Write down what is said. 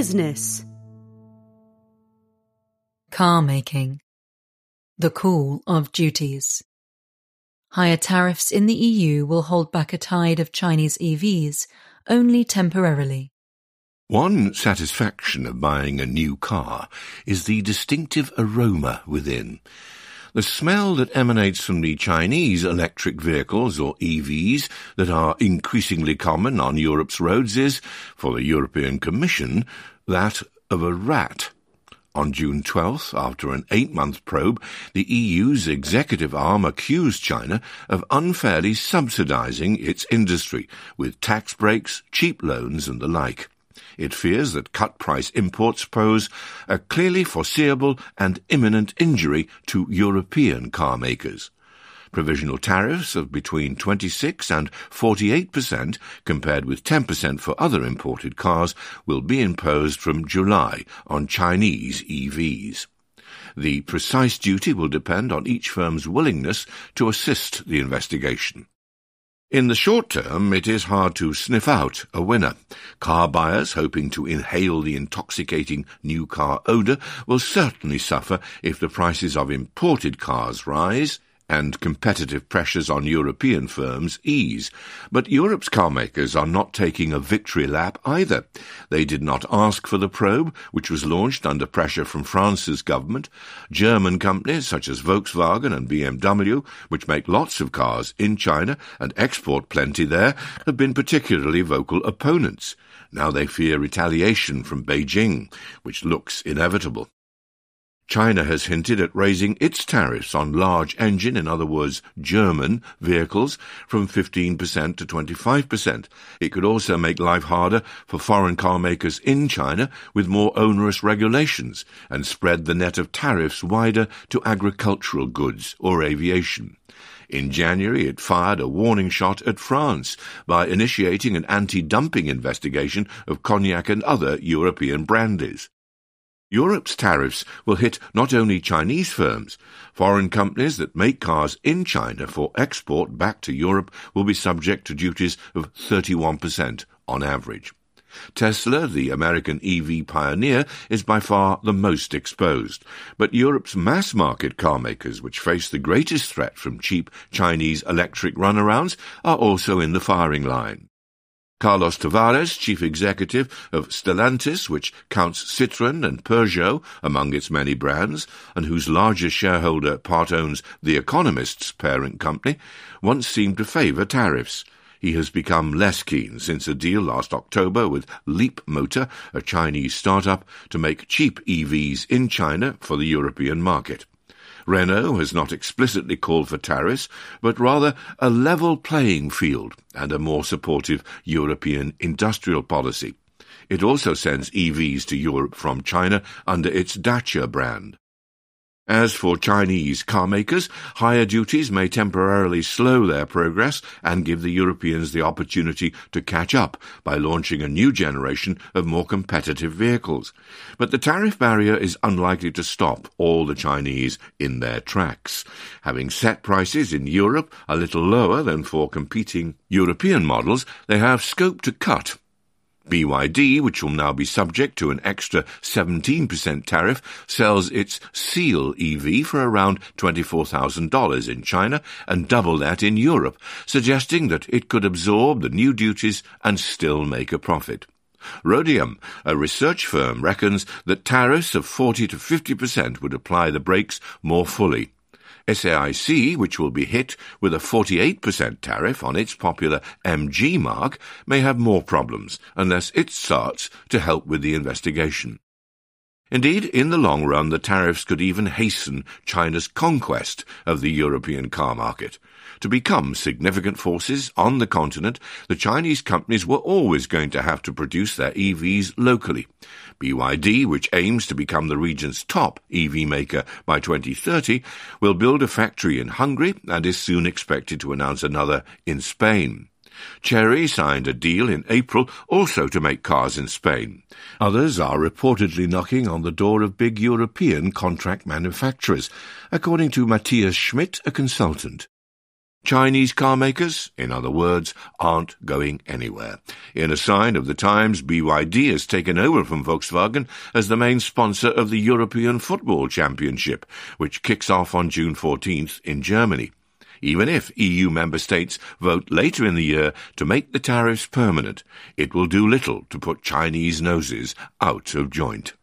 Business. Car making. The call of duties. Higher tariffs in the EU will hold back a tide of Chinese EVs, only temporarily. One satisfaction of buying a new car is the distinctive aroma within. The smell that emanates from the Chinese electric vehicles, or EVs, that are increasingly common on Europe's roads is, for the European Commission, that of a rat. On June 12th, after an 8-month probe, the EU's executive arm accused China of unfairly subsidizing its industry with tax breaks, cheap loans and the like. It fears that cut-price imports pose a clearly foreseeable and imminent injury to European car makers. Provisional tariffs of between 26 and 48%, compared with 10% for other imported cars, will be imposed from July on Chinese EVs. The precise duty will depend on each firm's willingness to assist the investigation. In the short term, it is hard to sniff out a winner. Car buyers hoping to inhale the intoxicating new car odour will certainly suffer if the prices of imported cars rise and competitive pressures on European firms ease. But Europe's carmakers are not taking a victory lap either. They did not ask for the probe, which was launched under pressure from France's government. German companies such as Volkswagen and BMW, which make lots of cars in China and export plenty there, have been particularly vocal opponents. Now they fear retaliation from Beijing, which looks inevitable. China has hinted at raising its tariffs on large engine, in other words, German, vehicles from 15% to 25%. It could also make life harder for foreign car makers in China with more onerous regulations and spread the net of tariffs wider to agricultural goods or aviation. In January, it fired a warning shot at France by initiating an anti-dumping investigation of cognac and other European brandies. Europe's tariffs will hit not only Chinese firms. Foreign companies that make cars in China for export back to Europe will be subject to duties of 31% on average. Tesla, the American EV pioneer, is by far the most exposed. But Europe's mass-market car makers, which face the greatest threat from cheap Chinese electric runarounds, are also in the firing line. Carlos Tavares, chief executive of Stellantis, which counts Citroën and Peugeot among its many brands, and whose largest shareholder part-owns The Economist's parent company, once seemed to favour tariffs. He has become less keen since a deal last October with Leapmotor, a Chinese startup, to make cheap EVs in China for the European market. Renault has not explicitly called for tariffs, but rather a level playing field and a more supportive European industrial policy. It also sends EVs to Europe from China under its Dacia brand. As for Chinese car makers, higher duties may temporarily slow their progress and give the Europeans the opportunity to catch up by launching a new generation of more competitive vehicles. But the tariff barrier is unlikely to stop all the Chinese in their tracks. Having set prices in Europe a little lower than for competing European models, they have scope to cut. BYD, which will now be subject to an extra 17% tariff, sells its Seal EV for around $24,000 in China and double that in Europe, suggesting that it could absorb the new duties and still make a profit. Rhodium, a research firm, reckons that tariffs of 40 to 50% would apply the brakes more fully. SAIC, which will be hit with a 48% tariff on its popular MG mark, may have more problems unless it starts to help with the investigation. Indeed, in the long run, the tariffs could even hasten China's conquest of the European car market. To become significant forces on the continent, the Chinese companies were always going to have to produce their EVs locally. BYD, which aims to become the region's top EV maker by 2030, will build a factory in Hungary and is soon expected to announce another in Spain. Chery signed a deal in April also to make cars in Spain. Others are reportedly knocking on the door of big European contract manufacturers, according to Matthias Schmidt, a consultant. Chinese car makers, in other words, aren't going anywhere. In a sign of the times, BYD has taken over from Volkswagen as the main sponsor of the European Football Championship, which kicks off on June 14th in Germany. Even if EU member states vote later in the year to make the tariffs permanent, it will do little to put Chinese noses out of joint.